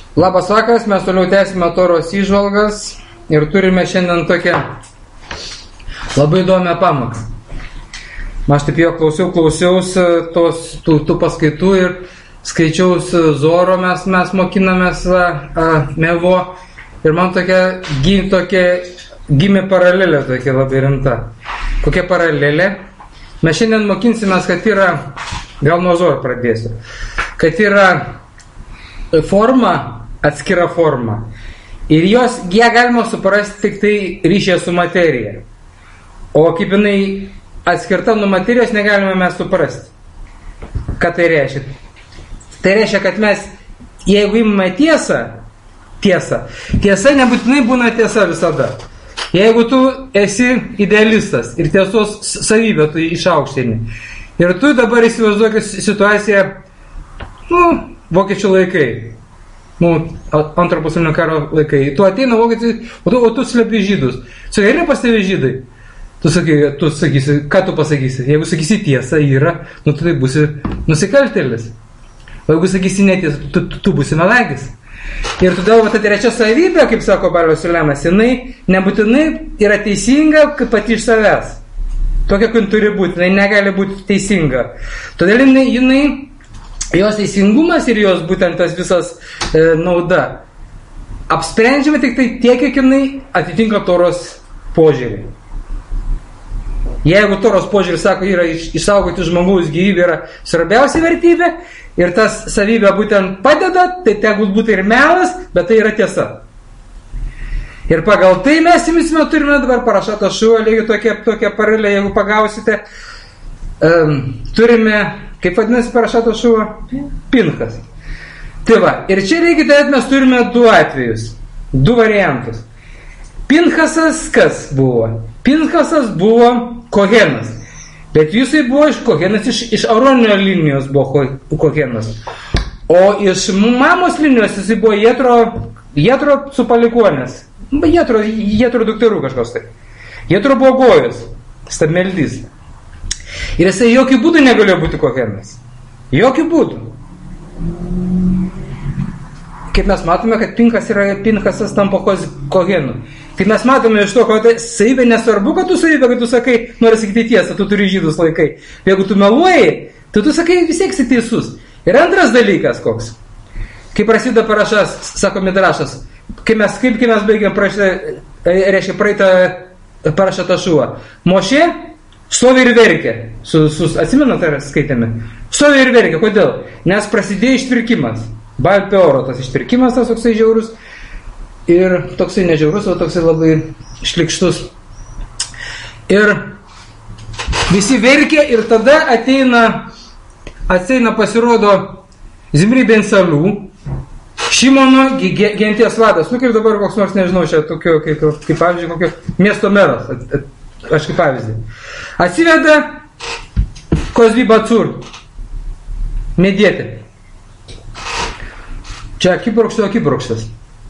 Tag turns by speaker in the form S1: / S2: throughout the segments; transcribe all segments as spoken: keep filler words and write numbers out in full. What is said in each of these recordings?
S1: Labas vakaras, mes toliau tęsime Toros įžvalgas ir turime šiandien tokią labai įdomią pamoką. Aš taip jo klausiau, klausiausi tos, tų, tų paskaitų ir skaičiausi Zoro, mes, mes mokinamės a, a, Mevo ir man tokia, gim, tokia gimė paralelė tokia labai rimta. Kokia paralelė? Mes šiandien mokinsimės, kad yra, gal nuo Zoro pradėsiu, kad yra forma, atskira forma. Ir jos, ją galima suprasti tik tai ryšė su materija. O kaip jinai atskirta nuo materijos negalime mes suprasti. Ką tai reiškia? Tai reiškia, kad mes, jeigu imame tiesą, tiesą, tiesa nebūtinai būna tiesa visada. Jeigu tu esi idealistas ir tiesos savybę tu išaukštini, ir tu dabar įsivaizduoji situaciją, nu, vokiečių laikai, nu, antro pasaulinio karo laikai, tu ateina vokiečiai, o tu, o tu slepi žydus. Sakai, yra pas tave žydai? Tu, sakai, tu sakysi, ką tu pasakysi? Jeigu sakysi tiesą yra, nu, tu tai būsi nusikaltėlis. O jeigu sakysi netiesą, tu, tu, tu būsi melagis. Ir todėl va, ta trečia savybė, kaip sako Barlas Sulemas, jinai nebūtinai yra teisinga kaip pati iš savęs. Tokia, kaip turi būti, jinai negali būti teisinga. Todėl jinai, jinai jos teisingumas ir jos būtent tas visas e, nauda apsprendžiama tik tai tiek, kiek jinai atitinka Toros požiūrį. Jeigu Toros požiūrį sako, yra iš, išsaugoti žmogaus gyvybę yra svarbiausia vertybė ir tas savybė būtent padeda, tai tegul būtų ir melas, bet tai yra tiesa. Ir pagal tai mes imsime, turime dabar Parašat HaShavua, lygiai tokia, tokia paralelė, jeigu pagausite, um, turime, kaip vadinasi Parašat HaShavua? Pinchas. Tai va, ir čia lygiai tai mes turime du atvejus, du variantus. Pinchasas kas buvo? Pinchasas buvo Kohenas, bet jisai buvo iš Kohenas, iš, iš Aronio linijos buvo Kohenas. O iš mamos linijos jisai buvo Jetro, Jetro su palikuonės. Jetro, Jetro dukterų kažkas tai. Jetro buvo Gojus, stabmeldys. Ir jisai jokių būdų negalėjo būti Kohenas. Jokių būdų. Kaip mes matome, kad Pinchas yra, Pinchasas tampa Kohenu. Kaip mes matome iš to, kad savybė nesvarbu, kad tu savybė, kad tu sakai, nori sakyti tiesą, tu turi žydus laikai. Jeigu tu meluoji, tai tu sakai vis tiek esi teisus. Ir antras dalykas koks. Kai prasideda parašas, sako Midrašas, kai mes, kaip kai mes baigiam prašyti, reiškia praeitą Parašat HaShavua. Mošė stovi ir verkia. Su, su, atsimenat, ar skaitėme? Stovi ir verkia. Kodėl? Nes prasidėjo ištvirkimas. Baal Peoro tas ištvirkimas, tas toksai žiaurus. Ir toksai nežiaurus, o toksai labai šlikštus. Ir visi verkia ir tada ateina, ateina pasirodo Zimri ben Salų, Šimono genties vadas. Nu kaip dabar koks nors, nežinau, čia tokio, kaip, kaip pavyzdžiui, kokio miesto meras. At, at, aš kaip pavyzdį. Atsiveda Kozbi Bacur, medietė. Čia akibrokšto akibrokštas.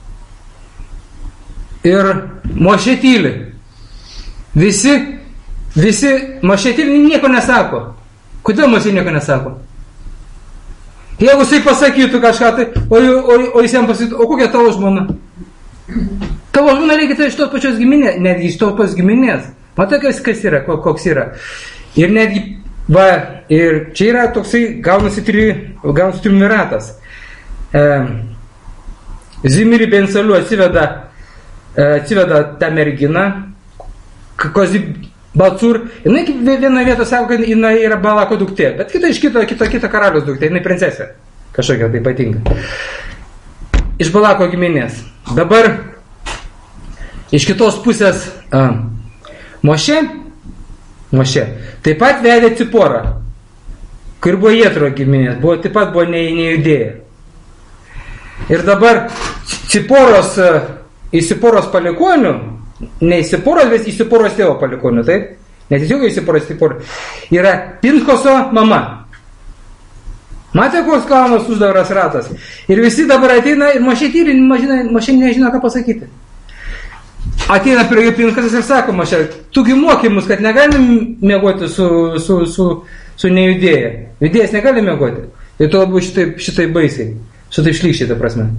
S1: Ir Mošė tyli. Visi, visi, Mošė tyli, nieko nesako. Kodėl Mošė nieko nesako? Jeigu jisai pasakytų kažką, tai, o, o, o jis jam pasakytų, o kokia tavo žmona? Tavo žmona reikia tai iš tos pačios giminės, netgi iš tos pačios giminės. Matai, kas, kas yra, koks yra. Ir netgi, va, ir čia yra toksai, gaunasi gaunasi triumviratas. E, Zimri ben Salų atsiveda atsiveda tą merginą, Kozbi Bacur, jinai viena vieta sako, kad jinai yra Balako duktė, bet kita iš kito, kito, kito karalius duktė, jinai princesė, kažkokia tai ypatinga. Iš Balako giminės. Dabar iš kitos pusės a, Mošė, Mošė, taip pat vedė Ciporą, kur buvo Jetro giminės, buvo, taip pat buvo ne, ne Judėja. Ir dabar Ciporos Įsiporos palikonių, ne Įsiporos, bet Įsiporos tėvo palikonių, taip? Netiesiog Įsiporos Įsiporos. Yra Pinchoso mama. Matė, koks kalnas uždaras ratas. Ir visi dabar ateina ir Mošė tyli, Mošė nežino, ką pasakyti. Ateina prie Pinchasas ir sako, Mošė, tugi mokymus, kad negalim miegoti su, su, su, su nejudėja. Judėjas negali miegoti. Ir to labiau šitai, šitai baisiai. Šitai šlykščiai, ta prasme.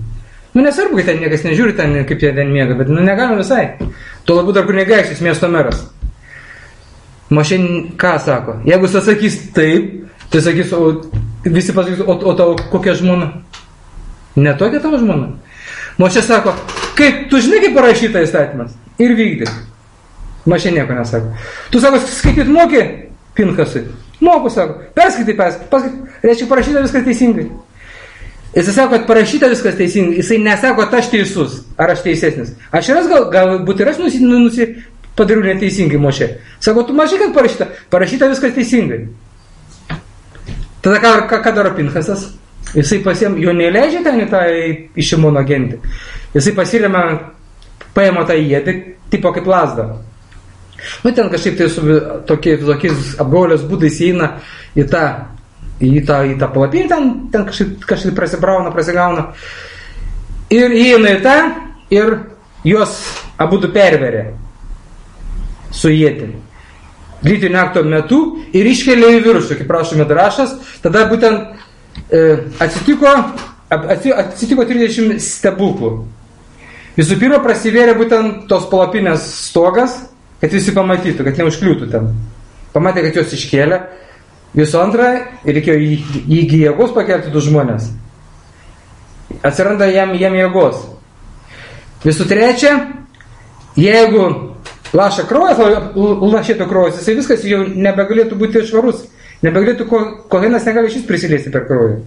S1: Nu, nesvarbu, kad ten niekas nežiūri, ten, kaip jie ten miega, bet nu, negalima visai. Tuo labiau dar kunigaikštis, miesto meras. Mošė ką sako? Jeigu jis atsakys taip, tai sakys, o, visi pasakys, o, o tavo kokia žmona? Ne tokia tavo žmona. Mošė sako, kaip, tu žinai, kaip parašyta įstatymas? Ir vykdyk. Mošė nieko nesako. Tu sako, skaityt moki? Pinchasui. Moku, sako. Perskaitai, perskaitai. Reiškia, parašyta viskas teisingai. Jis sako, kad parašyta viskas teisingai. Jisai nesako, kad aš teisus, ar aš teisesnis. Aš ir aš gal, galbūt ir aš nusi, nusi padariau neteisingai, Mošė. Sako, tu mažai, kad parašyta. Parašyta viskas teisingai. Tada ką, ką, ką daro Pinchasas? Jisai pasiem, jo neįleidžia ten į tą į Šimono gentį. Jisai pasirėmė, paėmė tą jėdį, tipo kaip lazdą. Nu, ten kažkaip tai su tokiais, tokiais apgaulės būdais įeina į tą, į tą, į tą palapinį, ten, ten kažkaip, kažkaip prasibrauna, prasigauna. Ir įeina į tą, ir juos abudu perverė su jėdį. Lytinio akto metu ir iškelia į viršų, kaip prašo Midrašas. Tada būtent e, atsitiko, atsitiko trisdešimt stebuklų. Visų pirma, prasivėrė būtent tos palapinės stogas, kad visi pamatytų, kad neužkliūtų ten. Pamatė, kad jos iškėlė. Visų antra, reikėjo įgi jėgos pakelti du žmonės. Atsiranda jam, jam jėgos. Visų trečia, jeigu laša kraujas, lašėtų kraujas, jisai viskas jau nebegalėtų būti švarus. Nebegalėtų, ko, kohenas negali šis prisiliesti per kraują.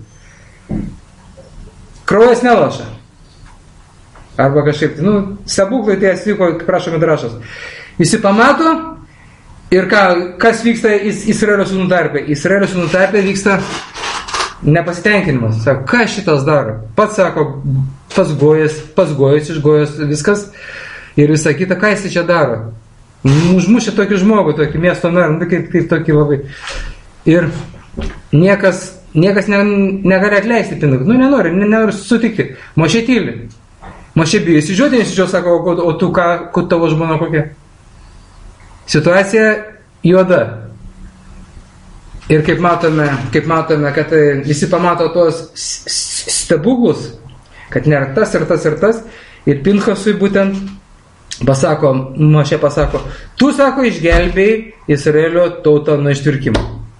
S1: Kraujas nelaša. Arba kažkaip, nu, stebuklai tai atsitiko, kaip prašo Midrašas. Visi pamato ir ką, kas vyksta Izraelio sūnų tarpe. Izraelio sūnų tarpe vyksta nepasitenkinimas. Sako, ką šitas daro? Pats sako, pats gojas, pats gojas, išgojas viskas ir visą kitą, ką jis čia daro? Užmušė tokį žmogų, tokį miesto merą, nu, kaip, kaip tokį labai. Ir niekas, niekas ne, negali atleisti pinigų. Nu, nenori, nenori sutikti. Mošė tyli. Mošė bijo įsižiūrėti, įsižiūrėti, sako, o, o tu ką, kur tavo žmona kokia? Situacija juoda. Ir kaip matome, kaip matome, kad visi pamato tuos stebuklus, kad nėra tas ir tas ir tas, ir Pinchasui būtent pasako, Mošė pasako, tu, sako, išgelbėjai Izraelio tautą nuo ištvirkimo.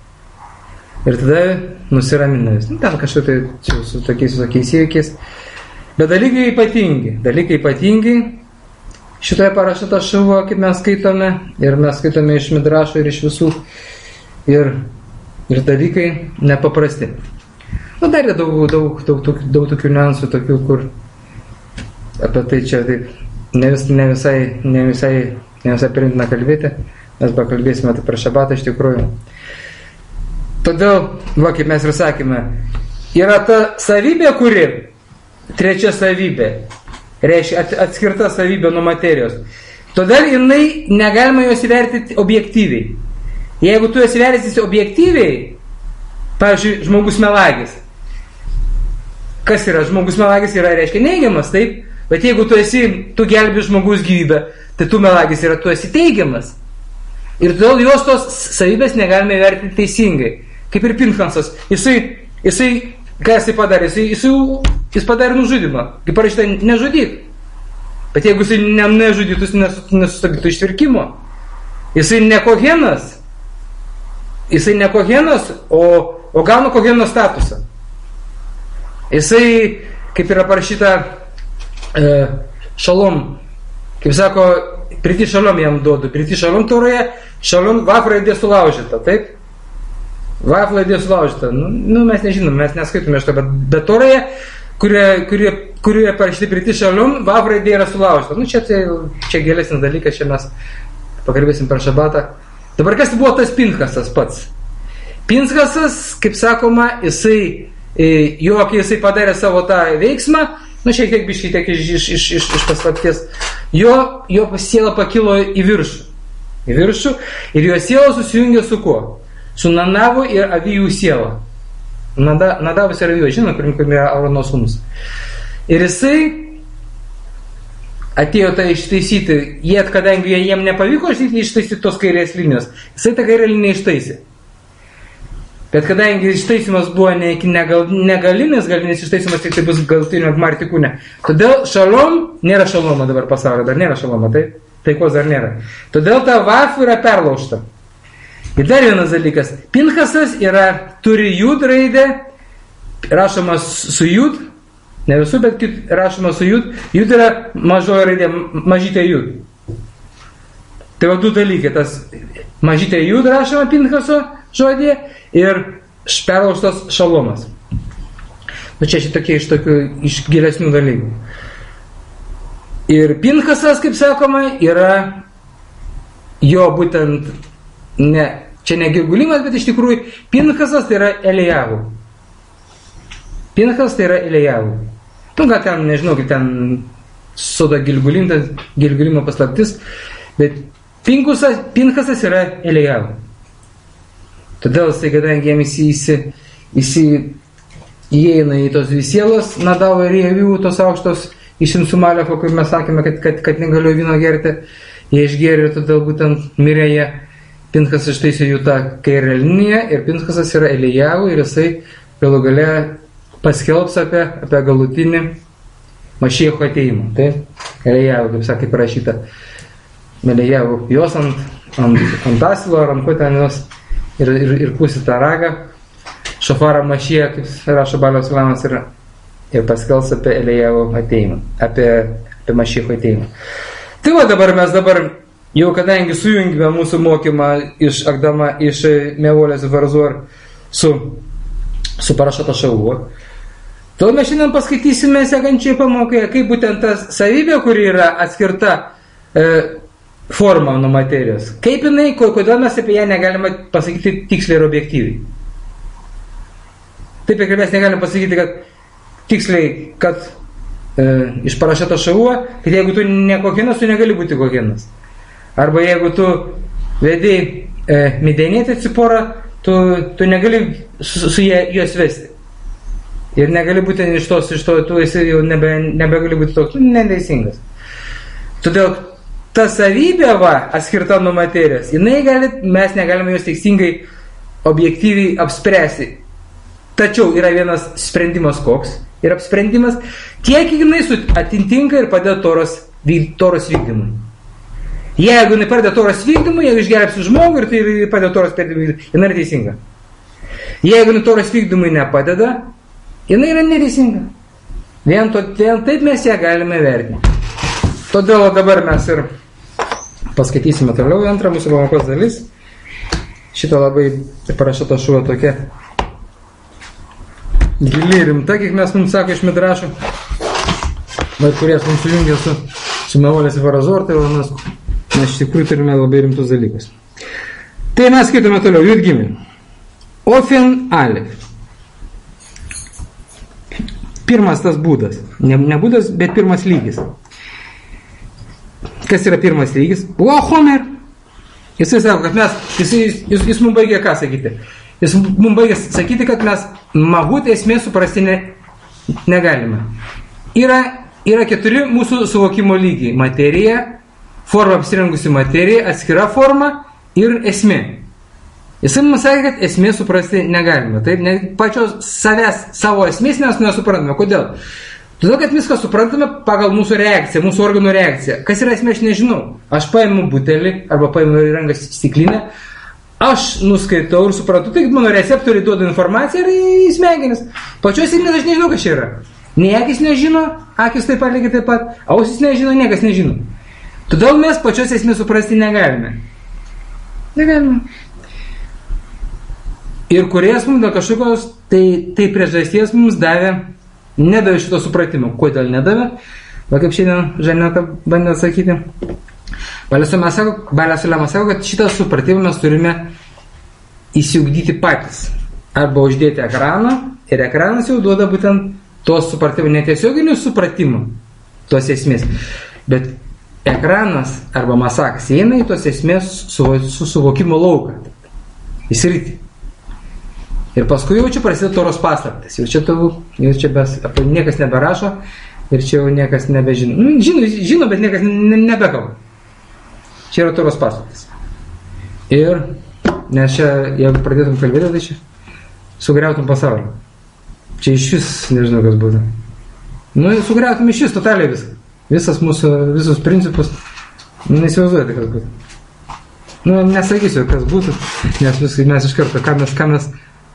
S1: Ir tada nusiramina vis. Nu, ten kažkaip tai čia, su tokiais, su tokiais įvykiais. Bet dalykai ypatingi, dalykai ypatingi. Šitoje parašyta šuvo, kaip mes skaitome, ir mes skaitome iš Midrašo ir iš visų, ir, ir dalykai nepaprasti. Nu, dar yra daug, daug, daug, daug, daug tokių niuansų, tokių, kur apie tai čia taip, ne, vis, ne visai, ne visai, ne visai priimtina kalbėti, mes pakalbėsime tai per šabatą iš tikrųjų. Todėl, va, kaip mes ir sakėme, yra ta savybė, kuri, trečia savybė, reiškia atskirta savybė nuo materijos. Todėl jinai negalima jos įvertinti objektyviai. Jeigu tu jas įvertinsi objektyviai, pavyzdžiui, žmogus melagis. Kas yra? Žmogus melagis yra, reiškia, neigiamas, taip? Bet jeigu tu esi, tu gelbi žmogus gyvybę, tai tu melagis yra, tu esi teigiamas. Ir todėl jos tos savybės negalime įvertinti teisingai. Kaip ir Pinchasas. Jisai, jisai, ką jisai padarė? Jisai, jisai Jis padarė nužudimą. Kaip parašyta, nežudyk. Bet jeigu jisai ne, nežudytų, jis nesustabdytų ištvirkimo. Jisai ne kohenas. Jisai ne kohenas, o, o gauna koheno statusą. Jisai, kaip yra parašyta, e, šalom. Kaip sako, priti šalom jam duodu. Priti šalom toroje, šalom vaf raidė sulaužyta, taip? Vaf raidė sulaužyta. Nu, nu, mes nežinom, mes neskaitume šito, bet, bet toroje, kurioje, kurioje, kurioje parašyti priti šalom, vav raidė yra sulaužyta. Nu, čia, čia, čia gėlesnis dalykas, čia mes pakalbėsim per šabatą. Dabar kas buvo tas Pinchasas pats? Pinchasas, kaip sakoma, jisai, jo, kai jisai padarė savo tą veiksmą, nu, šiek tiek biškai tiek iš, iš, iš, iš, iš paslapties, jo, jo siela pakilo į viršų. Į viršų, ir jo siela susijungė su kuo? Su Nadavu ir Avijų siela. Nada, Nadavas ir Avijų, žinoma, kurim yra Arono sūnus. Ir jisai atėjo tai ištaisyti, jie, kadangi jiem nepavyko ištaisyti tos kairės linijos, jisai tą kairę liniją ištaisė. Bet kadangi ištaisimas buvo ne, negal, negalinis, galinis ištaisimas tik tai bus galutinio gmarti kūne. Todėl šalom, nėra šalomo dabar pasaulio, dar nėra šalomo, taip? Taikos dar nėra. Todėl ta vaf yra perlaužta. Ir dar vienas dalykas. Pinchasas yra, turi jud raidę, rašomas su jud, ne visų, bet kit, rašomas su jud. Jud yra mažoji raidė, mažytė jud. Tai va du dalykai. Tas mažytė jud rašoma Pinchaso žodėje ir perlaužtas šalomas. Nu čia šitokie iš tokių, iš gilesnių dalykų. Ir Pinchasas, kaip sakoma, yra jo būtent, ne, čia ne Gilgulimas, bet iš tikrųjų Pinchasas tai yra Elijahu. Pinchas tai yra Elijahu. Nu, gal ten, nežinau, kaip ten soda Gilgulim, tas Gilgulimo paslaptis, bet Pinchasas, Pinchasas yra Elijahu. Todėl jisai, kadangi jam įsi, įsi, įsi įeina į tos visielos, Nadavo ir Jevių, tos aukštos iš Insumalefo, kur mes sakėme, kad, kad, kad negalėjo vyno gerti, jie išgėrė ir todėl būtent mirė jie. Pinchasas ištaisė jų tą kairę liniją ir Pinchasas yra Elijahu ir jisai galų gale paskelbs apie, apie galutinį Mašiecho ateimą. Tai Elijahu, kaip sakė, parašyta Elijahu, jos ant, ant, ant asilo ar ant ko ten jos ir, ir, ir pūsi tą ragą, šofarą Mašie, kaip rašo Baliaus Lamas, ir, ir paskelbs apie Elijahu ateimą, apie, apie Mašiecho ateimą. Tai va dabar mes dabar jau kadangi sujungime mūsų mokymą iš Akdama, iš Mevolės Varzor su, su Parašato Šavuo, todėl mes šiandien paskaitysime sekančioje pamokoje, kaip būtent ta savybė, kuri yra atskirta e, forma nuo materijos, kaip jinai, kodėl mes apie ją negalime pasakyti tiksliai ir objektyviai. Taip, ir mes negalime pasakyti, kad tiksliai, kad e, iš Parašato Šavuo, kad jeigu tu ne kokinas, tu negali būti kokinas. Arba jeigu tu vedai e, Midianietę Ciporą, tu, tu negali su, su jie, juos vesti. Ir negali būti iš tos, iš to, tu esi jau nebe, nebegali būti toks, tu neteisingas. Todėl ta savybė, va, atskirta nuo materijos, jinai gali, mes negalime jos teisingai, objektyviai apspręsti. Tačiau yra vienas sprendimas koks, ir apsprendimas, kiek jinai atitinka ir padeda toros, toros vykdymui. Jeigu jinai padeda toros vykdymui, jeigu išgelbsi žmogų ir tai padeda toros vykdymui, jinai yra teisinga. Jeigu jinai toros vykdymui nepadeda, jinai yra neteisinga. Vien, to, vien taip mes ją galime vertinti. Todėl dabar mes ir paskaitysime toliau antrą mūsų pamokos dalis. Šitą labai Parašato Šavuo tokia gili rimta, kiek mes mums sako iš Midrašų, bet kuries mums sujungia su, su Mevolės Varazor, tai mes, mes iš tikrųjų turime labai rimtus dalykus. Tai mes skaitome toliau, Jud Gimel. Ofen Alef. Pirmas tas būdas. Ne, ne būdas, bet pirmas lygis. Kas yra pirmas lygis? O, Homer. Jisai sako, kad mes, jis, jis, jis mums baigė ką sakyti? Jis mums baigė sakyti, kad mes mahut esmės suprasti ne, negalime. Yra, yra keturi mūsų suvokimo lygiai. Materija, forma apsirengusi materija, atskira forma ir esmė. Jisai mums sakė, kad esmė suprasti negalime. Taip, ne, pačios savęs, savo esmės mes nesuprantame. Kodėl? Todėl, kad viską suprantame pagal mūsų reakciją, mūsų organų reakciją. Kas yra esmė, aš nežinau. Aš paimu butelį arba paimu įrangą stiklinę, aš nuskaitau ir suprantu, tai mano receptoriai duoda informaciją ir į smegenis. Pačios esmės aš nežinau, kas čia yra. Nei akis nežino, akis taip pat lygiai taip pat, ausis nežino, niekas nežino. Todėl mes pačios esmės suprasti negalime. Negalime. Ir kuriejas mums dėl kažkokios tai, tai priežasties mums davė, nedavė šito supratimo. Kodėl nedavė? Va kaip šiandien Žaneta bandė atsakyti. Baliasuliamas sako, sako, kad šitą supratimą mes turime įsiugdyti patys. Arba uždėti ekraną ir ekranas jau duoda būtent tos supratimo, netiesioginių supratimų, tos esmės. Bet ekranas arba masakas eina į tos esmės su, su suvokimo lauką. Į sritį. Ir paskui jau čia prasideda toros paslaptis. Jau čia, tu, jau čia bes, niekas neberašo ir čia jau niekas nebežino. Nu, žino, žino, bet niekas ne, nebekalba. Čia yra toros paslaptis. Ir, nes čia, jeigu pradėtum kalbėti, tai čia sugriautum pasaulį. Čia iš vis nežinau, kas būtų. Nu, sugriautum iš vis totaliai viską. Visas mūsų, visus principus. Nu, nesivaizduojate, kas būtų. Nu, nesakysiu, kas būtų, nes vis, mes iš karto, ką mes, ką mes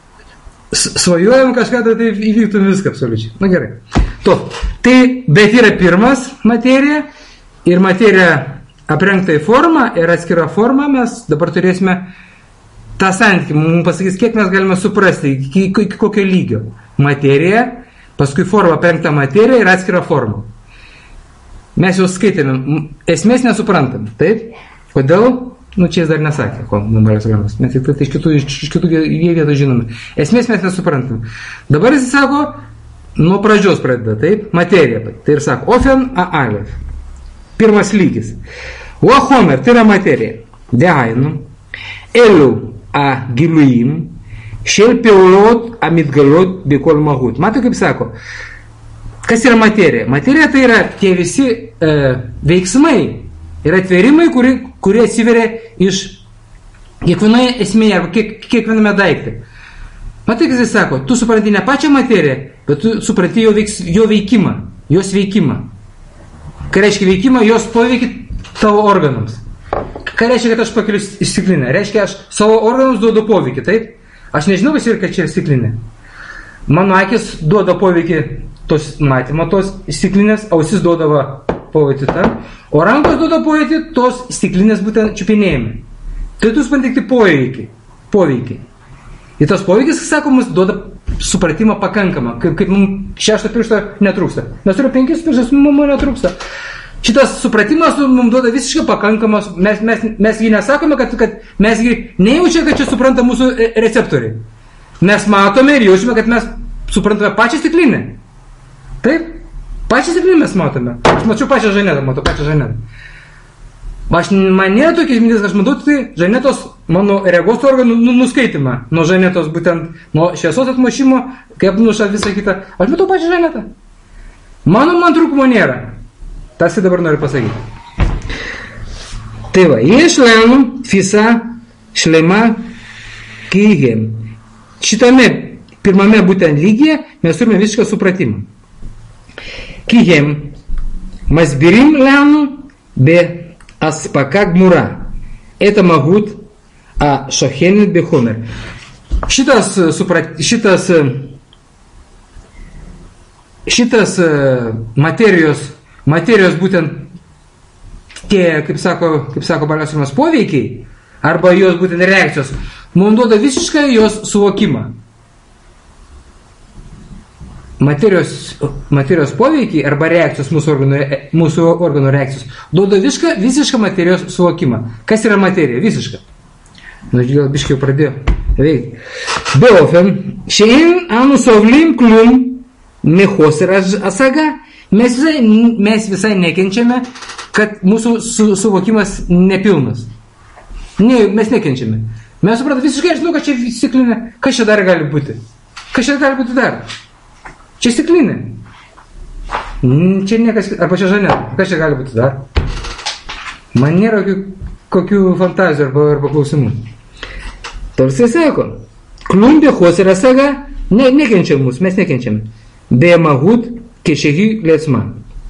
S1: svajojam kažką, tai įvyktų viską absoliučiai. Na gerai. To. Tai, bet yra pirmas materija ir materija aprengta į formą ir atskira forma. Mes dabar turėsime tą santykį. Mums pasakys, kiek mes galime suprasti, iki, iki kokio lygio. Materija, paskui forma aprengta materija ir atskira forma. Mes jau skaitėme, esmės nesuprantam. Taip? Kodėl? Nu, čia jis dar nesakė, ko numeris gramas. Mes tik tai iš kitų, iš, iš kitų vietų žinome. Esmės mes nesuprantam. Dabar jis sako, nuo pradžios pradeda, taip? Materija. Tai ir sako, ofen a alef. Pirmas lygis. O homer, tai yra materija. Dehainu. Elu a giluim. Šel peulot a mitgalot bikol mahut. Matai, kaip sako, kas yra materija? Materija tai yra tie visi e, veiksmai ir atvėrimai, kurie, kurie atsiveria iš kiekvienoje esmėje arba kiek, kiekviename daikte. Matai, kas jis sako, tu supranti ne pačią materiją, bet tu supranti jo, veiks, jo veikimą, jos veikimą. Ką reiškia veikimą, jos poveikį tavo organams. Ką reiškia, kad aš pakeliu stiklinę? Reiškia, aš savo organams duodu poveikį, taip? Aš nežinau visi ir kad čia yra stiklinė. Mano akis duoda poveikį tos matymo, tos stiklinės, ausis duodavo poveikį tam, o rankos duoda poveikį tos stiklinės būtent čiupinėjimai. Tai tu supranti tik poveikį. Poveikį. Ir tas poveikis, sako, mums duoda supratimą pakankamą, kaip, kaip mums šešto piršto netrūksta. Mes turime penkis pirštus, mums netrūksta. Šitas supratimas mums duoda visiškai pakankamas, mes, mes, mes jį nesakome, kad, kad mes jį nejaučiame, kad čia supranta mūsų receptoriai. Mes matome ir jaučiame, kad mes suprantame pačią stiklinę. Taip? Pačią stiklinę mes matome. Aš mačiau pačią Žanetą, matau pačią Žanetą. Aš, man nėra tokiais mintis, aš matau tai Žanetos, mano regos organų nuskaitimą. Nuo Žanetos būtent, nuo šviesos atmušimo, kaip nuša visą kitą. Aš matau pačią Žanetą. Mano man trūkumo nėra. Tas ir dabar noriu pasakyti. Tai va, יש לנו תפיסה שלמה כי הם. Šitame pirmame būtent lygyje mes turime visišką supratimą. כי הם מסבירים לנו בהספקה גמורה את המהות השוכנת בחומר. Šitas, šitas, šitas materijos, materijos būtent tie, kaip sako, kaip sako Baliosimas, poveikiai, arba jos būtent reakcijos, mums duoda visiškai jos suvokimą. Materijos, materijos poveikiai arba reakcijos, mūsų organų, mūsų organų reakcijos, duoda visišką, visišką materijos suvokimą. Kas yra materija? Visiška. Nu, gal biškai jau pradėjo veikti. באופן שאין אנו סובלים כלום מחוסר השגה, mes visai, mes visai nekenčiame, kad mūsų su, suvokimas nepilnas. Ne, mes nekenčiame. Mes supratome visiškai, žinau, kad čia stiklinė. Kas čia dar gali būti? Kas čia gali būti dar? Čia stiklinė. Čia niekas, arba čia Žaneta. Kas čia gali būti dar? Man nėra kokių, kokių fantazijų arba, arba klausimų. Tarsi sako, klumbė hosera saga, ne, nekenčiam mus, mes nekenčiam. Be mahut kešehi lėtsma.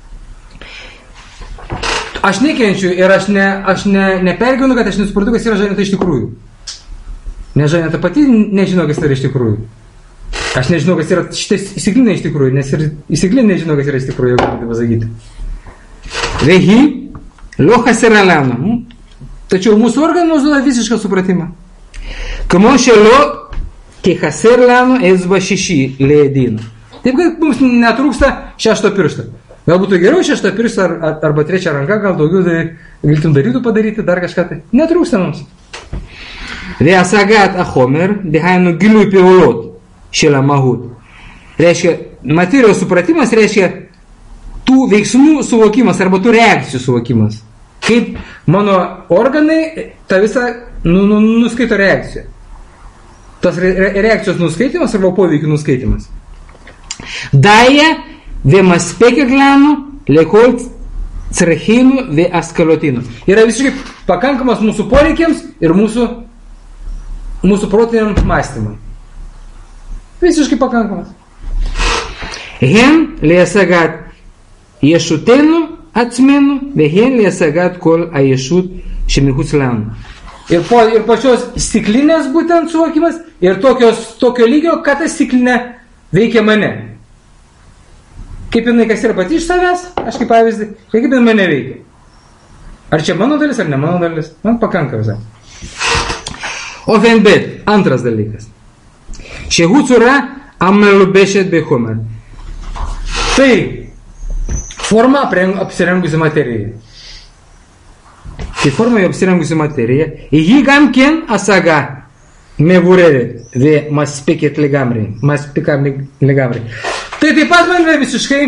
S1: Aš nekenčiu ir aš, ne, aš ne, nepergyvenu, kad aš nesuprantu, kas yra Žaneta iš tikrųjų. Nes Žaneta pati nežino, kas yra iš tikrųjų. Aš nežinau, kas yra šitas įsiklinė iš tikrųjų, nes ir įsiklinė nežino, kas yra iš tikrųjų, jeigu galite pasakyti. Vehi, lohas yra lena. Tačiau mūsų organus duoda visišką supratimą. Kamo šelo kehaser leno ezba šeši leedino. Taip, kad mums netrūksta šešto piršto. Galbūt geriau šešto piršto ar, ar, arba trečią ranką, gal daugiau tai galėtum darytų padaryti, dar kažką tai. Netrūksta mums. Veasagat ahomer, dehainu giliui pivolot. Šėlė mahut. Reiškia, materijos supratimas reiškia tų veiksmų suvokimas arba tų reakcijų suvokimas. Kaip mano organai tą visą nu, nu, nuskaito reakciją. Tas re, reakcijos nuskaitimas arba poveikių nuskaitimas. Daja vemaspekeglanu lekol crechinu ve askalotinu. Yra visiškai pakankamas mūsų poreikiams ir mūsų, mūsų protiniam mąstymui. Visiškai pakankamas.
S2: Hen lesagat yeshutenu atzmenu, vehen lesagat kol ayeshut shemichutz lanu.
S1: Ir, po, ir pačios stiklinės būtent suvokimas, ir tokios, tokio lygio, kad ta stiklinė veikia mane. Kaip jinai kas yra pati iš savęs, aš kaip pavyzdį, kaip jinai mane veikia. Ar čia mano dalis, ar ne mano dalis? Man pakanka visai.
S2: O bet, antras dalykas. Shehu tzura amelubeshet bechomer.
S1: Tai forma apsirengusi materija.
S2: Tai forma apsirengusi materija. Ji gam ken asaga mevureret ve maspeket legamri. Maspekam legamri.
S1: Tai taip pat man visiškai,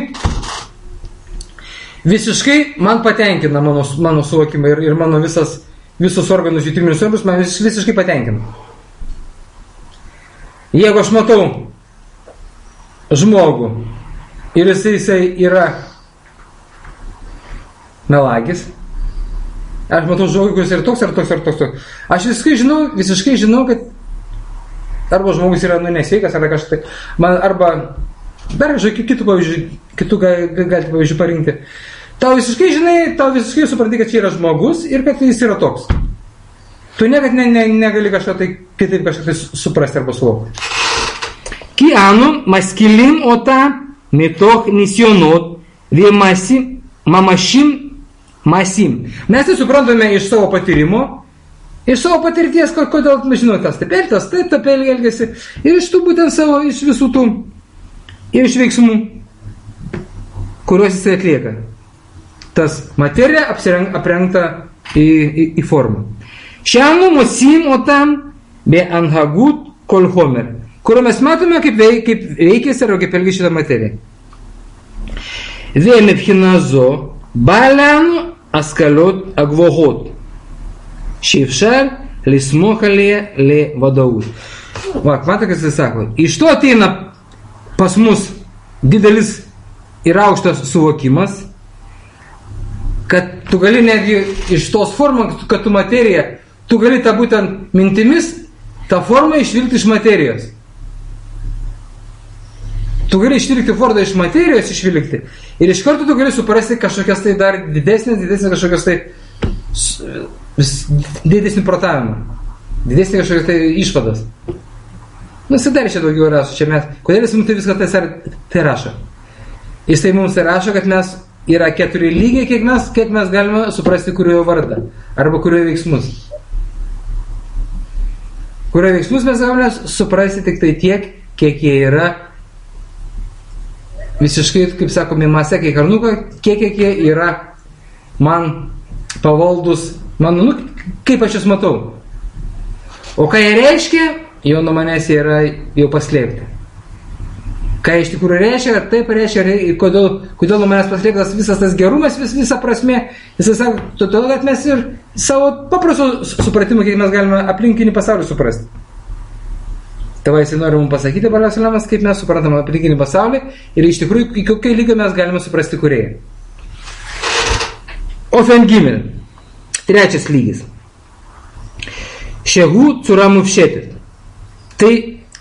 S1: visiškai man patenkina mano, mano suvokimą ir, ir mano visas, visus organus jutiminius organus man vis, visiškai patenkina. Jeigu aš matau žmogų ir jisai, jisai yra melagis, aš matau žmogų, kuris yra toks, ar toks, ar toks, toks. Aš visiškai žinau, visiškai žinau, kad arba žmogus yra nu, nesveikas, arba kažkai, man, arba dar kažkokių kitų pavyzdžių, kitų galite pavyzdžių parinkti. Tau visiškai žinai, tau visiškai supranti, kad čia yra žmogus ir kad jis yra toks. Tu niekad ne, ne, negali kažką tai kitaip kažką tai suprasti arba suvokti.
S2: Ki anu maskilim ota mitoch nisionot vėmasim mamashim masim.
S1: Mes tai suprantame iš savo patyrimo, iš savo patirties, kodėl, žinau, tas taip elgtas, taip, taip elgėsi, ir iš tų būtent savo, iš visų tų, ir iš veiksmų, kuriuos jis atlieka. Tas materija apsireng, aprengta į, į, į formą.
S2: Šiandien mosim otam be anhagut kolhomer, kurio mes matome, kaip, veik, kaip veikėsi ar kaip elgia šitą materiją. Ve mebchinazo balanu askalot agvohot. Šeifšar lismokalėje le vadovus.
S1: Va, matai, kas jis sako. Iš to ateina pas mus didelis ir aukštas suvokimas, kad tu gali netgi iš tos formos, kad tu materiją, tu gali tą būtent mintimis, tą formą išvilgti iš materijos. Tu gali išvilgti formą iš materijos, išvilgti. Ir iš karto tu gali suprasti kažkokias tai dar didesnės, didesnės kažkokias tai didesnį protavimą. Didesnį kažkokias tai išvadas. Nusidarė čia daugiau rašo, čia mes. Kodėl jis mums tai viską tai, tai rašo? Jis tai mums tai rašo, kad mes yra keturi lygiai, kiek mes, kiek mes galime suprasti kuriojo vardą. Arba kuriojo veiksmus. Kuriojo veiksmus mes galime suprasti tik tai tiek, kiek jie yra visiškai, kaip sakome, masė, kiek karnuko, kiek, kiek jie yra man pavaldus, man, nu, kaip aš jas matau. O ką jie reiškia, jau nuo manęs yra jau paslėpti. Ką iš tikrųjų reiškia, ar taip reiškia, ir kodėl, kodėl nuo manęs paslėptas visas tas gerumas, vis, visa prasme, jis sako, todėl, kad mes ir savo paprasto supratimą, kiek mes galime aplinkinį pasaulį suprasti. Tavai jisai nori mums pasakyti, Balas Salamas, kaip mes suprantame aplinkinį pasaulį ir iš tikrųjų, į kokį lygį mes galime suprasti kūrėją.
S2: Ofen Gimel. Trečias lygis. Šehu cura mufšetit. Tai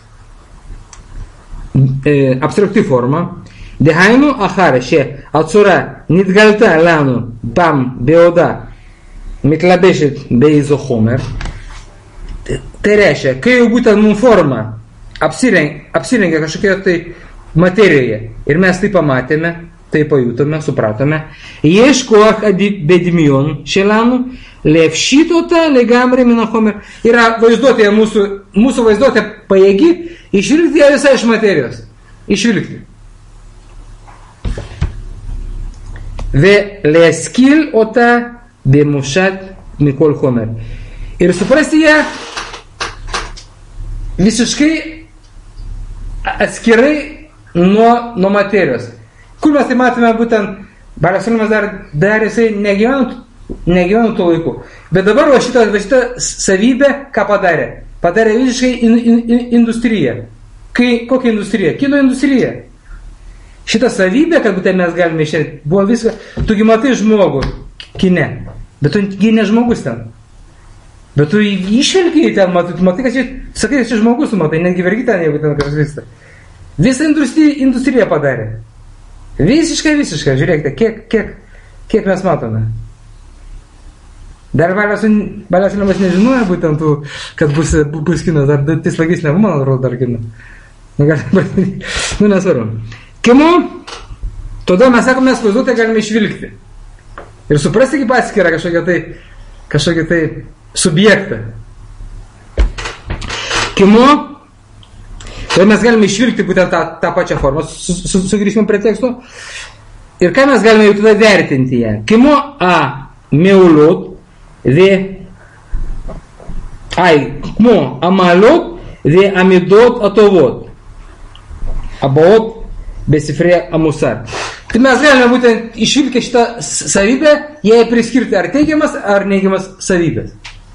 S2: e, abstrakti forma. Dehainu achara še atsura nitgalta lanu bam beoda mitlabešit beizohomer. Tai reiškia, kai jau būtent mums forma apsirengia, apsirengia kažkokia tai materija ir mes tai pamatėme, tai pajutome, supratome, ieškoach bedimion šelanu, lefšitota legamri minachomer. Yra vaizduotėje mūsų, mūsų vaizduotė pajėgi išvilgti ją visą iš materijos. Išvilgti. Ve leskil ota bemušat mikol homer. Ir suprasti ją visiškai atskirai nuo, nuo materijos. Kur mes tai matome būtent, Balas Salamas dar, dar jisai negyveno, negyveno tuo laiku. Bet dabar va šitą, va šitą savybę ką padarė? Padarė visiškai in, in, in, industriją. Kai, kokia industrija? Kino industrija. Šitą savybę, kad būtent mes galime išėti, buvo viską, tugi matai žmogų kine, bet tu gi ne žmogus ten.
S1: Bet tu išvelgi ten, matai, matai, kad čia, sakai, čia žmogus, matai, netgi vergi ten, jeigu ten kažkas vyksta. Visą industriją, industriją padarė. Visiškai, visiškai, žiūrėkite, kiek, kiek, kiek mes matome. Dar Valios Lemas nežinojo būtent tų, kad bus, bus kinas, dar tais laikais nebuvo, man atrodo, dar kino. Nu, nesvarbu. Kimu, todėl mes sakome, mes vaizduotę galime išvilgti. Ir suprasti, kaip atskira kažkokia tai, kažkokia tai subjektą. Kimu, todėl mes galime išvilgti būtent tą, tą pačią formą, sugrįžkime prie teksto. Ir ką mes galime jau tada vertinti ją? Kimu a meulot, ve ai, כמו המעלות והמידות הטובות הבאות בספרי המוסר. Tai mes galime būtent išvilkę šitą savybę, jai priskirti ar teigiamas, ar neigiamas savybės.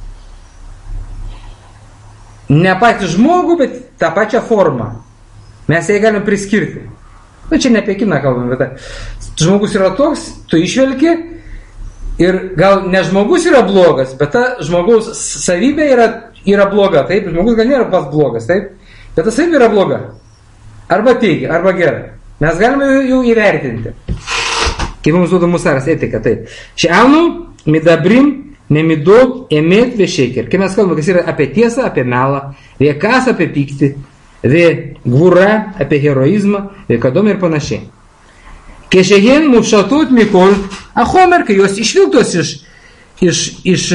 S1: Ne patį žmogų, bet tą pačią formą. Mes jai galime priskirti. Na, čia ne apie kiną kalbame, bet žmogus yra toks, tu išvelki. Ir gal ne žmogus yra blogas, bet ta žmogaus savybė yra, yra bloga, taip? Žmogus gal nėra pats blogas, taip? Bet ta savybė yra bloga. Arba teigia, arba gera. Mes galime jau įvertinti. Kaip mums duoda musaras etika, taip. Šiaunu, midabrim, nemidot, emet, vešeker. Kai mes kalbame, kas yra apie tiesą, apie melą, viekas apie pyktį, vie gvura, apie heroizmą, vie kadom ir panašiai. Kešehen mupšatot mikol ahomer, kai jos išvilgtos iš, iš, iš,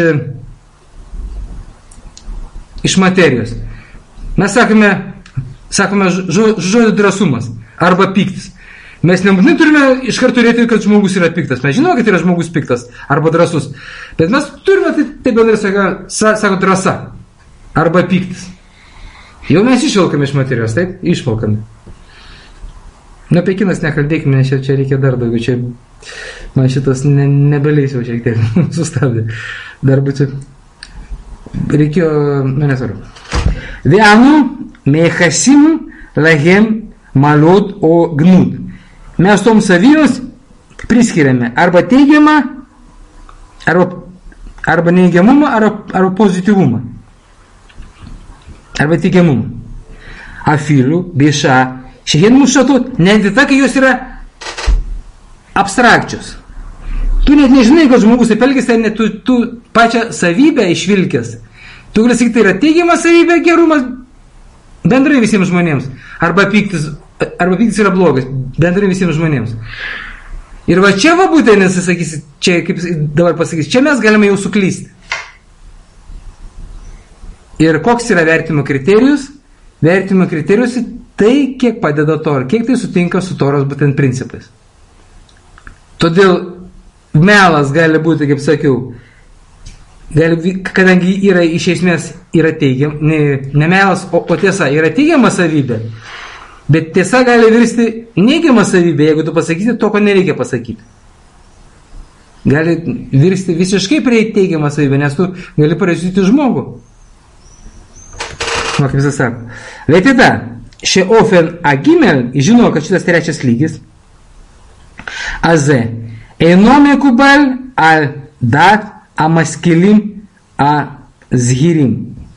S1: iš materijos. Mes sakome, sakome žodžio drąsumas arba piktis. Mes nebūtinai turime iš karto turėti, kad žmogus yra piktas. Mes žinome, kad yra žmogus piktas arba drąsus. Bet mes turime, tai, tai bendrai sako, sako drąsa arba piktis. Jau mes išvilkame iš materijos, taip? Išvilkame. Nu, apie kinas nekalbėkime, nes čia, čia reikia dar daugiau, čia man šitas ne, nebeleis jau šiek tiek sustabdė. Dar būtų, reikėjo, nu, nesvaru. Vienu mechasim lahem malot o gnut. Mes tom savijos priskiriame arba teigiamą, arba, arba neigiamumą, arba, arba pozityvumą. Arba teigiamumą. Afilu, bieša, šiandien mūsų šatot, net ta, kai jos yra abstrakčios. Tu net nežinai, kad žmogus apelgės, tai net tu, tu pačią savybę išvilkęs. Tu gali sakyti, tai yra teigiama savybė, gerumas bendrai visiems žmonėms. Arba piktis, arba piktis yra blogas, bendrai visiems žmonėms. Ir va čia va būtent nesakysi, čia kaip dabar pasakys, čia mes galime jau suklysti. Ir koks yra vertimo kriterijus? Vertimo kriterijus tai, kiek padeda Tora, kiek tai sutinka su Toros būtent principais. Todėl melas gali būti, kaip sakiau, gali, kadangi yra iš esmės yra teigiam, ne, ne melas, o, o tiesa yra teigiama savybė, bet tiesa gali virsti neigiama savybė, jeigu tu pasakysi to, ko nereikia pasakyti. Gali virsti visiškai prie teigiamą savybę, nes tu gali parašyti žmogų. Nu, kaip jis sako. Veitida, Sheofen agimel, žino, kad šitas trečias lygis, aze, eino mekubal al dat amaskilim a zhirim.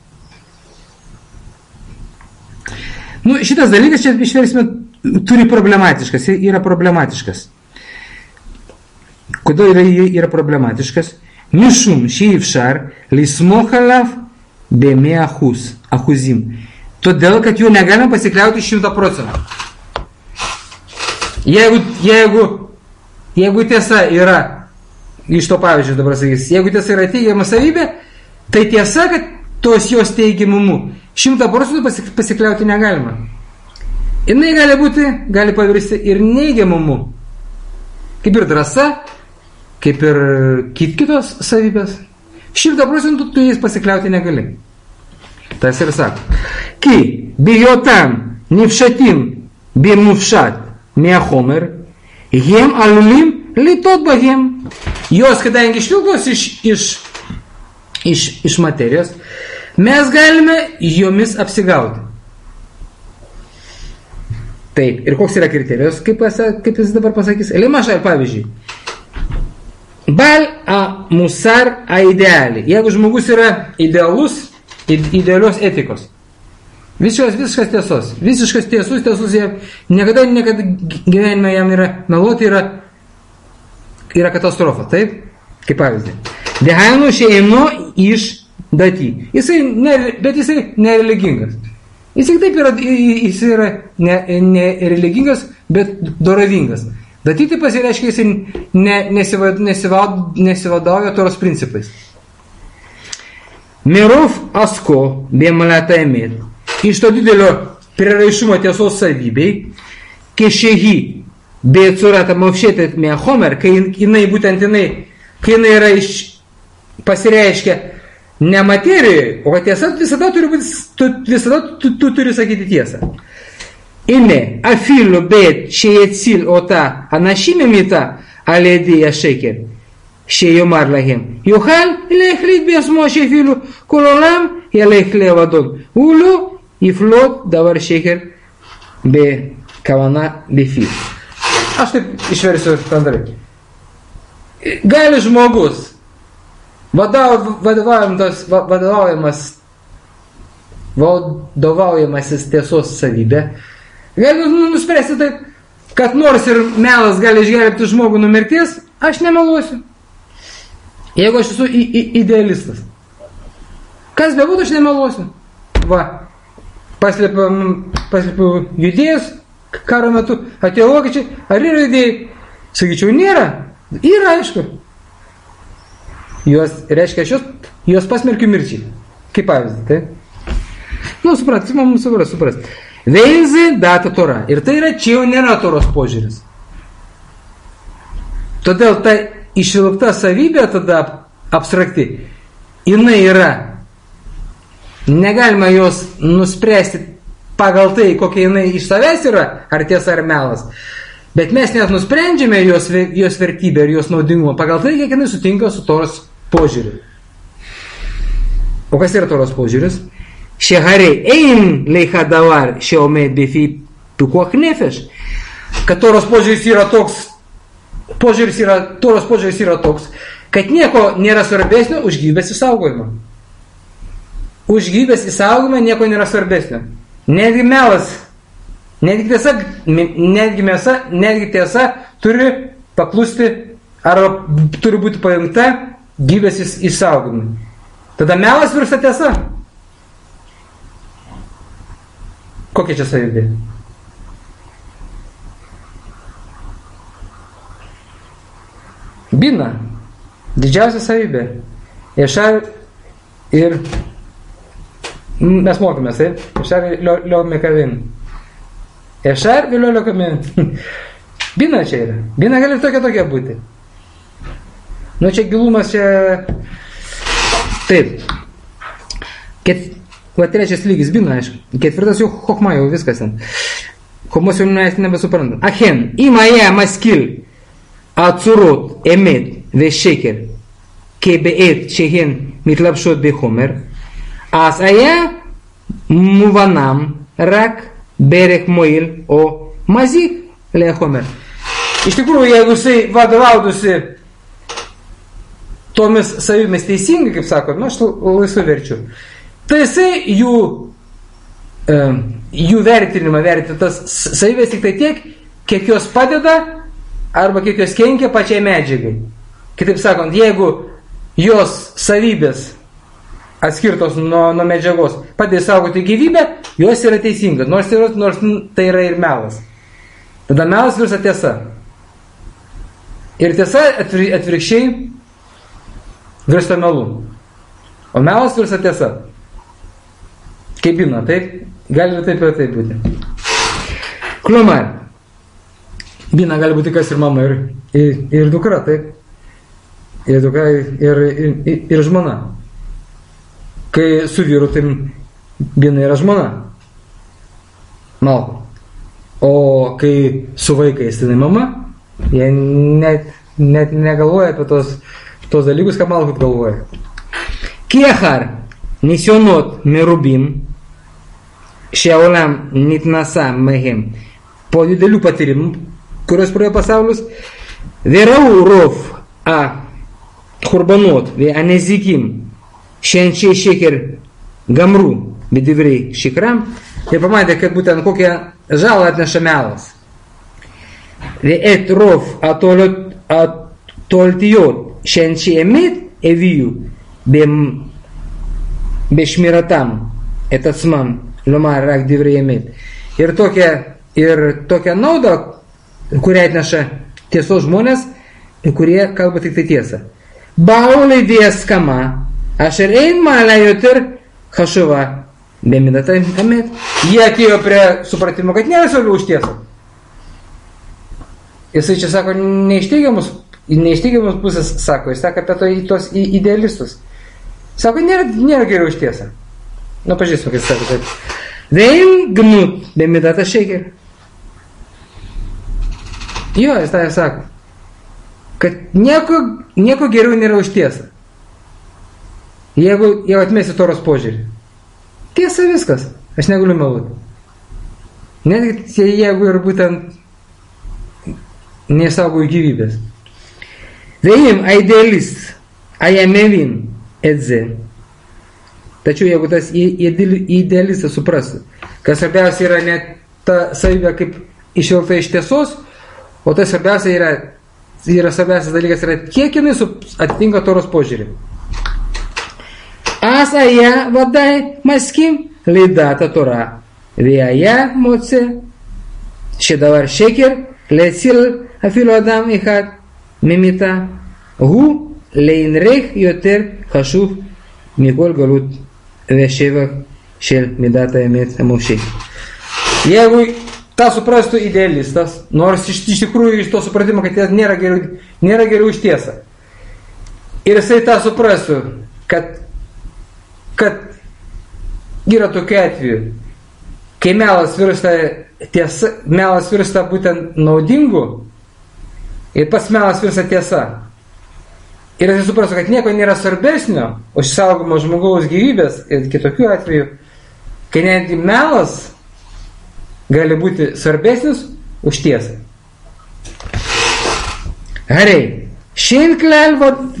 S1: Nu, šitas dalykas čia išversime turi problematiškas, yra problematiškas. Kodėl yra, yra problematiškas? Mishum sheifshar lismochalav beme achus, achuzim. Todėl, kad jų negalim pasikliauti šimtą procentų. Jeigu, jeigu, jeigu tiesa yra, iš to pavyzdžio dabar sakys, jeigu tiesa yra teigiama savybė, tai tiesa, kad tos jos teigiamumu šimtą procentų pasikliauti negalima. Jinai gali būti, gali pavirsti ir neigiamumu. Kaip ir drąsa, kaip ir kit kitos savybės. Šimtą procentų tu jais pasikliauti negali. Tas ir sako. Ki bijotam nifšatim bimufšat meachomer hem alulim litot bahem. Jos, kadangi išvilgos iš, iš, iš, iš materijos, mes galime jomis apsigauti. Taip, ir koks yra kriterijus, kaip, kaip jis dabar pasakys? Limašai, pavyzdžiui,
S2: Bal a musar a idealį. Jeigu žmogus yra idealus, idealios etikos, visiškas, visiškas tiesos, visiškas tiesus, tiesus, jie niekada, niekada gyvenime jam yra meluoti, yra, yra katastrofa, taip? Kaip pavyzdį. Dehainu šeino iš datį. Jisai, ne, bet jisai nereligingas. Jisai taip yra, jisai yra nereligingas, ne bet doravingas. Datį tai pasireiškia, jisai ne, nesivad, nesivad, nesivadauja toros principais. Mirov asko bėmaleta emėt. Iš to didelio prieraišumo tiesos savybei, kešehi bėcurata mavšėtėt mė homer, kai jinai, būtent jinai, kai jinai yra iš, pasireiškia ne materijoje, o kad tiesa visada turi būti, tu, visada tu, tu turi sakyti tiesą. Ime, afilo bet šejetsil ota anašime mita alėdėja šeker, šėjomar lahem. Juhal lehlit besmo šefilu kololam jelekle vadon. Ulu iflot davar šeker be kavana be fil. Aš taip išversiu bendrai. Gali žmogus vadovaujamas, vadovaujamas, vadovaujamasis tiesos savybė, gali nuspręsti taip, kad nors ir melas gali išgelbėti žmogų nuo mirties, aš nemeluosiu. Jeigu aš esu idealistas. Kas bebūtų, aš nemeluosiu. Va, paslėpiu, paslėpiu judėjus karo metu, atėjo vokiečiai, ar yra judėjai? Sakyčiau, nėra. Yra, aišku. Juos, reiškia, šios, juos pasmerkiu mirčiai. Kaip pavyzdį, tai? Nu, suprat, mums supras, supras. Veizi data Tora. Ir tai yra, čia jau nėra Toros požiūris. Todėl ta išvilkta savybė tada abstrakti, jinai yra. Negalima jos nuspręsti pagal tai, kokia jinai iš savęs yra, ar tiesa, ar melas. Bet mes net nusprendžiame jos, jos vertybę ir jos naudingumą pagal tai, kiek jinai sutinka su Toros požiūriu. O kas yra Toros požiūris? Šehariai ein leicha davar šeomet befi pikuach nefeš. Kad Toros požiūris yra toks, požiūris yra, Toros požiūris yra toks, kad nieko nėra svarbesnio už gyvybės išsaugojimą. Už gyvybės išsaugojimą nieko nėra svarbesnio. Netgi melas, netgi tiesa, netgi mėsa, netgi tiesa turi paklusti arba turi būti pajungta gyvybės išsaugojimui. Tada melas virsta tiesa. Kokia čia savybė? Bina. Didžiausia savybė. Ešar ir mes mokėmės, taip? Ešar liomė kavin. Ešar ir liomė kavin. Bina čia yra. Bina gali tokia tokia būti. Nu čia gilumas čia... Taip. Ket... Va trečias lygis bina, aišku. Ketvirtas jau chokma, jau viskas ten. Chokmos jau mes nebesuprantam. Achen, imaja maskil atsurot emet vešeker kebeet shehen mitlapshot behomer as aya muvanam rak berek moil o mazik lehomer. Iš tikrųjų, jeigu jisai vadovaudusi tomis savybėmis teisingai, kaip sako, nu aš laisvai verčiu, tai jisai jų, e, jų vertinimą vertina tas savybės tik tai tiek, kiek jos padeda arba kiek jos kenkia pačiai medžiagai. Kitaip sakant, jeigu jos savybės atskirtos nuo, nuo medžiagos padeda saugoti gyvybę, jos yra teisingas, nors, yra, nors tai yra ir melas. Tada melas virsta tiesa. Ir tiesa atvir, atvirkščiai virsta melu. O melas virsta tiesa. Kaip bina, taip? Gali ir taip ir taip būti. Klumar. Bina gali būti kas ir mama, ir, ir, ir dukra, taip? Ir dukra, ir, ir, ir žmona. Kai su vyru, tai bina yra žmona. Mal. O kai su vaikais, tai mama, jie net, net negalvoja apie tos, tos dalykus, ką malkut galvoja. Kiechar nisionot merubim šiauliam nitnasa mehem po didelių patyrimų, kurios praėjo pasaulius, vėrau rov a קורבנות והנזיקים שאנשי שקר גמרו בדברי שקרם, ir pamatė, kad būtent kokią žalą atneša melas. ואת רוב התועלתיות שאנשי אמת הביאו בשמירתם את עצמם, לומר רק דברי אמת. Ir tokia, ir tokia nauda, kurią atneša tiesos žmonės, kurie kalba tik tai tiesą. באו לידי הסכמה, אשר אין מעלה יותר חשובה במידת האמת. Jie atėjo prie supratimo, kad nėra svarbiau už tiesą. Jisai čia sako, neišteigiamus, neišteigiamus pusės sako, jis sako apie to, tos idealistus. Sako, nėra, nėra geriau už tiesą. Nu, pažiūrėsime, kad jis sako, kad ואין גנות במידת השקר. Jo, jis tai sako, kad nieko, nieko geriau nėra už tiesą. Jeigu jau atmesi toros požiūrį. Tiesa viskas, aš negaliu meluoti. Netgi jeigu ir būtent nesaugoju gyvybės. ואם האידיאליסט היה מבין את זה, tačiau jeigu tas idealistas suprastų, kad svarbiausia yra ne ta savybė kaip išvelgta iš tiesos, o tai svarbiausia yra, yra svarbiausias dalykas yra, kiek jinai atitinka toros požiūrį. אז היה ודאי מסכים לדעת התורה, והיה מוצא שדבר שקר להציל אפילו אדם אחד ממיתה, הוא להנריך יותר חשוב מכל גלות ושבח של מידת האמת המופשית. Jeigu tą suprastų idealistas, nors iš, iš tikrųjų iš to supratimo, kad nėra geriau, nėra geriau už tiesą, ir jisai tą suprastų, kad, kad yra tokiu atveju, kai melas virsta tiesa, melas virsta būtent naudingu, ir pats melas virsta tiesa. Ir jis suprastų, kad nieko nėra svarbesnio už saugomą žmogaus gyvybės ir kitokių atvejų, kai netgi melas gali būti svarbesnis už tiesą. הרי שאין כלל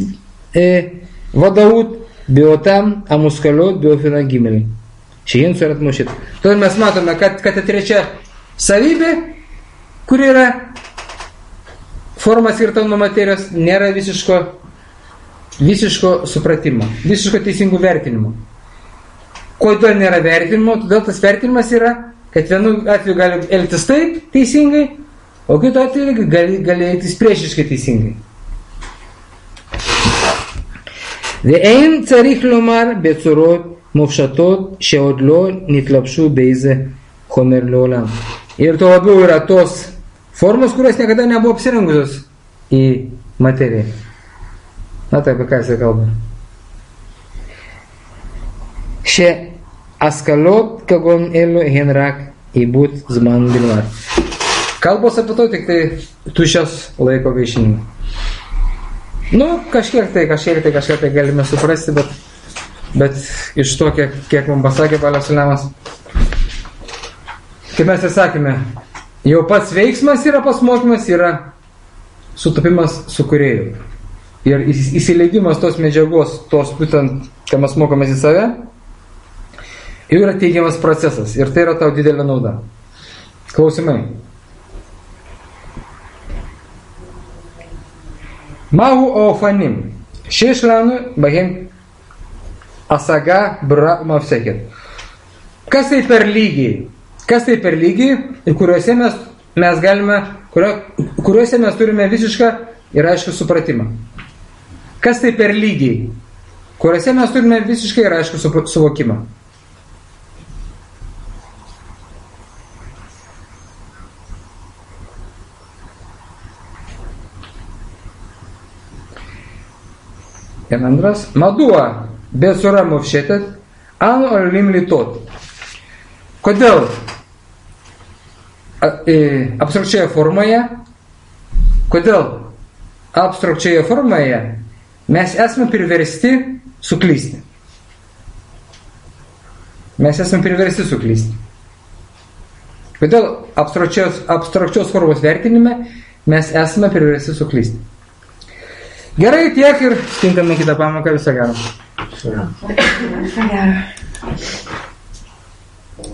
S2: ודאות באותם המושכלות באופן הגימלי, שהן צורת מושית. Todėl mes matome, kad, kad trečia savybė, kur yra forma skirta nuo materijos, nėra visiško visiško supratimo, visiško teisingų vertinimo. Kodėl nėra vertinimo? Todėl tas vertinimas yra, kad vienu atveju gali elgtis taip teisingai, o kitu atveju gali, gali elgtis priešiškai teisingai. ואין צריך לומר בצורות מופשטות שעוד לא נתלבשו באיזה חומר לעולם. Ir to labiau yra tos formos, kurios niekada nebuvo apsirengusios į materiją. Na tai apie ką jisai kalba? שהשכלות כגון אלו הן רק עיבוד זמן בלבד. Kalbos apie to tik tai tuščios laiko gaišinimai. Nu, kažkiek tai, kažkiek tai, kažkiek tai galime suprasti, bet, bet iš to, kiek, kiek mums pasakė Palias Ulemas, kaip mes ir sakėme, jau pats veiksmas yra pas mokymas, yra sutapimas su kūrėju. Ir įsileidimas tos medžiagos, tos būtent, kai mes mokomės į save, jau yra teigiamas procesas. Ir tai yra tau didelė nauda. Klausimai. מהו האופנים שיש לנו בהם השגה ברורה ומפסקת? Kas tai per lygiai? Kas tai per lygiai, kuriuose mes, mes galime, kurio, kuriuose mes turime visišką ir aišku supratimą? Kas tai per lygiai, kuriuose mes turime visiškai ir aišku suvokimą? Ir antras, מדוע בצורה מופשטת אנו עלולים לטעות? Kodėl abstrakčioje formoje, kodėl abstrakčioje formoje mes esame priversti suklysti? Mes esame priversti suklysti. Kodėl abstrakčios, abstrakčios formos vertinime mes esame priversti suklysti?
S1: Gerai, tiek ir stinkame kitą pamoką. Visą gerą.
S3: Visą gerą.